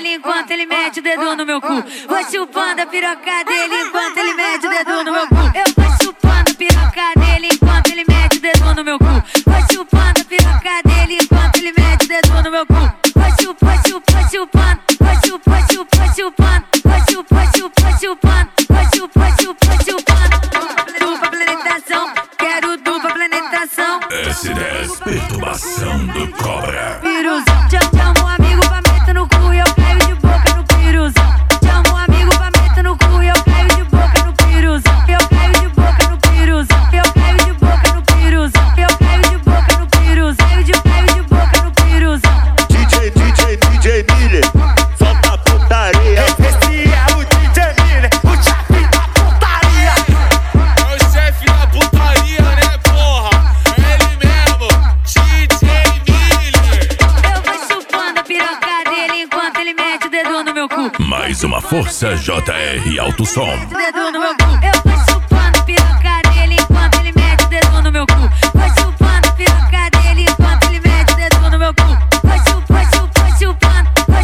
dele enquanto ele mete o dedo no meu cu. Vou chupando a piroca dele enquanto ele mete o dedo no meu cu. Eu vou chupando a piroca dele enquanto ele mete o dedo no meu cu. Vou chupando a piroca dele enquanto ele mete o dedo no meu cu. Vou chupando, vou chupando, vou chupando, vou chupando. Dupla penetração, quero dupla penetração. S10, perturbação do cobra. Piruzão, chama um amigo pra meter no cu e eu caio de boca no piruzão. Chama um amigo pra meter no cu e eu caio de boca no piruzão. Eu caio de boca no piruzão. Eu caio de boca no piruzão. Eu caio de boca no piruzão. Caio de boca no piruzão. DJ Miller, solta a putaria. Esse é o DJ Miller, o chefe da putaria. É o chefe da putaria, né, porra? É ele mesmo, DJ Miller. Eu vou chupando a piroca dele enquanto ele mete o dedo no meu cu. Mais uma força JR Alto Som. Dedo no meu cu. Eu vou chupando a piroca dele enquanto ele mete o dedo no meu cu. Vou chupando a piroca dele enquanto ele mete o dedo no meu cu. Vou chupando, vou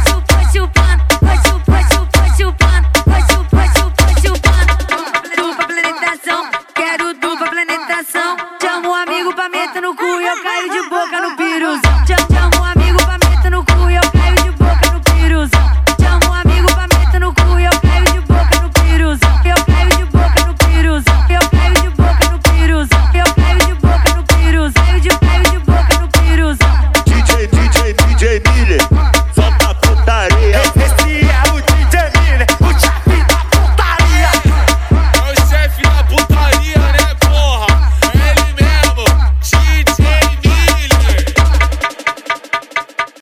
chupando. Dupla penetração, quero dupla penetração. Chama um amigo pra meter no cu e eu caio de boca no piruzão. Chama um amigo pra meter no cu e eu caio de boca no piruzão. Chama um amigo pra meter no cu e eu caio de boca no piruzão. Eu caio de boca no piruzão. Eu caio de boca no piruzão. Eu caio de boca no piruzão. Caio de boca no piruzão. DJ